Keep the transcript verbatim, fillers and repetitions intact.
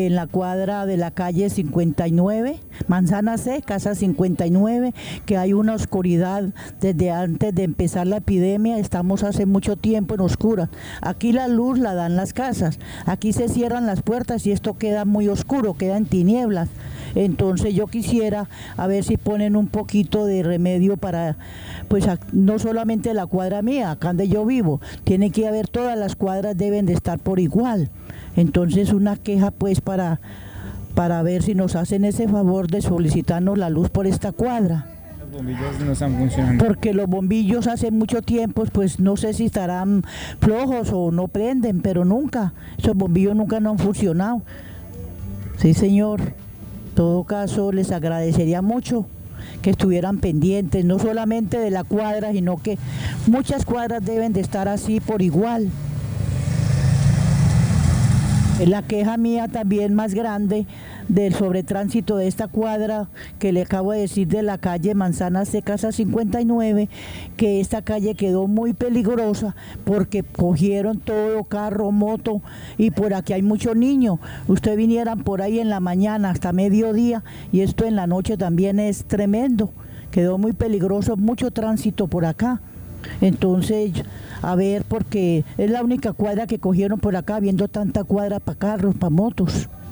en la cuadra de la calle cincuenta y nueve, Manzana C, casa cincuenta y nueve, que hay una oscuridad desde antes de empezar la epidemia, estamos hace mucho tiempo en oscura. Aquí la luz la dan las casas, aquí se cierran las puertas y esto queda muy oscuro, queda en tinieblas. Entonces yo quisiera a ver si ponen un poquito de remedio para, pues no solamente la cuadra mía, acá donde yo vivo, tiene que haber, todas las cuadras deben de estar por igual. Entonces una queja pues para, para ver si nos hacen ese favor de solicitarnos la luz por esta cuadra. Los bombillos no están funcionando. Porque los bombillos hace mucho tiempo, pues no sé si estarán flojos o no prenden, pero nunca, esos bombillos nunca no han funcionado. Sí, señor. En todo caso, les agradecería mucho que estuvieran pendientes, no solamente de la cuadra, sino que muchas cuadras deben de estar así por igual. La queja mía también más grande del sobretránsito de esta cuadra, que le acabo de decir, de la calle Manzana C, casa cincuenta y nueve, que esta calle quedó muy peligrosa porque cogieron todo, carro, moto, y por aquí hay muchos niños. Usted vinieran por ahí en la mañana hasta mediodía y esto en la noche también es tremendo. Quedó muy peligroso, mucho tránsito por acá. Entonces, a ver, porque es la única cuadra que cogieron por acá, viendo tanta cuadra para carros, para motos.